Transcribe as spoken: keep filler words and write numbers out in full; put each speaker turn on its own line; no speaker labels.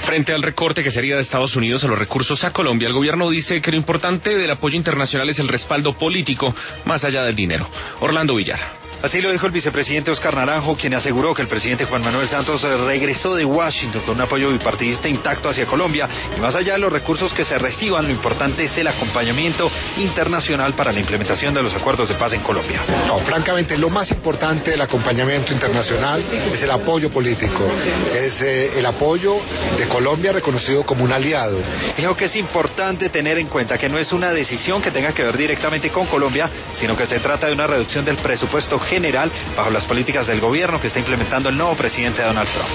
Frente al recorte que sería de Estados Unidos a los recursos a Colombia, el gobierno dice que lo importante del apoyo internacional es el respaldo político, más allá del dinero. Orlando Villar.
Así lo dijo el vicepresidente Oscar Naranjo, quien aseguró que el presidente Juan Manuel Santos regresó de Washington con un apoyo bipartidista intacto hacia Colombia, y más allá de los recursos que se reciban, lo importante es el acompañamiento internacional para la implementación de los acuerdos de paz en Colombia.
No, francamente, lo más importante del acompañamiento internacional es el apoyo político, es eh, el apoyo de Colombia reconocido como un aliado.
Dijo que es importante tener en cuenta que no es una decisión que tenga que ver directamente con Colombia, sino que se trata de una reducción del presupuesto general bajo las políticas del gobierno que está implementando el nuevo presidente Donald Trump.